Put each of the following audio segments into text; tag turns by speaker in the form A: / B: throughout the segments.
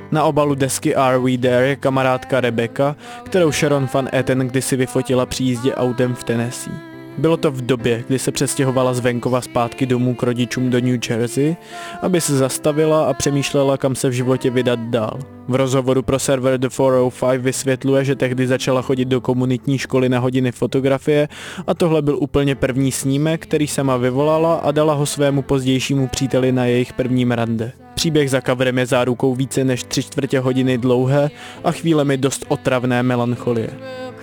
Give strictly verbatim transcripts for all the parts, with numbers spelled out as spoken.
A: Na obalu desky Are We There je kamarádka Rebecca, kterou Sharon Van Etten kdysi vyfotila při jízdě autem v Tennessee. Bylo to v době, kdy se přestěhovala z venkova zpátky domů k rodičům do New Jersey, aby se zastavila a přemýšlela, kam se v životě vydat dál. V rozhovoru pro server The čtyři set pět vysvětluje, že tehdy začala chodit do komunitní školy na hodiny fotografie a tohle byl úplně první snímek, který sama vyvolala a dala ho svému pozdějšímu příteli na jejich prvním rande. Příběh za coverem je zárukou více než tři čtvrtě hodiny dlouhé a chvílemi dost otravné melancholie.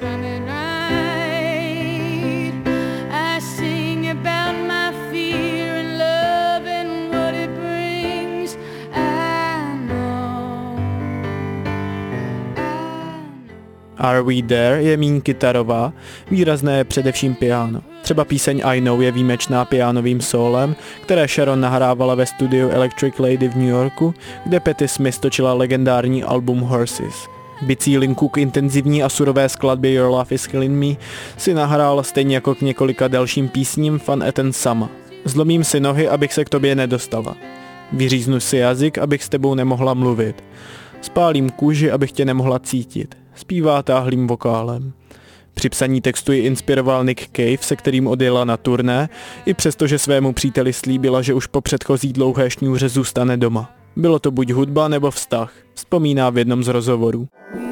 A: Are We There je míň kytarová, výrazné je především piano. Třeba píseň I Know je výjimečná pianovým sólem, které Sharon nahrávala ve studiu Electric Lady v New Yorku, kde Patti Smith točila legendární album Horses. Bicí linku k intenzivní a surové skladbě Your Love Is Killing Me si nahrála stejně jako k několika dalším písním Van Etten sama. Zlomím si nohy, abych se k tobě nedostala. Vyříznu si jazyk, abych s tebou nemohla mluvit. Spálím kůži, abych tě nemohla cítit. Zpívá táhlým vokálem. Při psaní textu ji inspiroval Nick Cave, se kterým odjela na turné, i přestože svému příteli slíbila, že už po předchozí dlouhé šňůře zůstane doma. Bylo to buď hudba nebo vztah, vzpomíná v jednom z rozhovorů.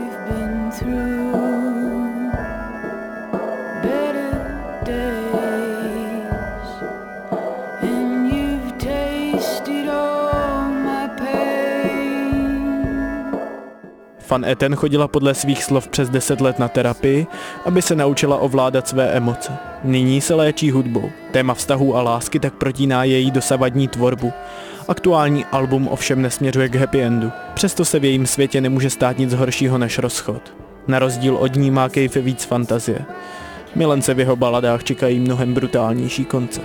A: Van Etten chodila podle svých slov přes deset let na terapii, aby se naučila ovládat své emoce. Nyní se léčí hudbou. Téma vztahů a lásky tak protíná její dosavadní tvorbu. Aktuální album ovšem nesměřuje k happy endu. Přesto se v jejím světě nemůže stát nic horšího než rozchod. Na rozdíl od ní má Cave víc fantazie. Milence v jeho baladách čekají mnohem brutálnější konce.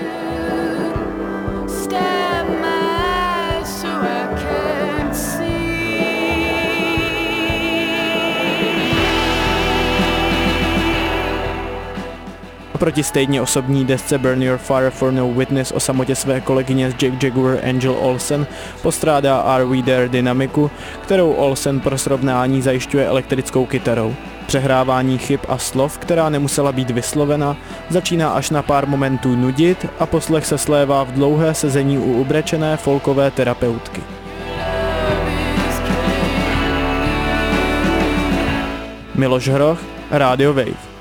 A: Proti stejně osobní desce Burn Your Fire for No Witness o samotě své kolegyně z Jake Jaguar Angel Olsen postrádá Are We There dynamiku, kterou Olsen pro srovnání zajišťuje elektrickou kytarou. Přehrávání chyb a slov, která nemusela být vyslovena, začíná až na pár momentů nudit a poslech se slévá v dlouhé sezení u ubrečené folkové terapeutky. Miloš Hroch, Radio Wave.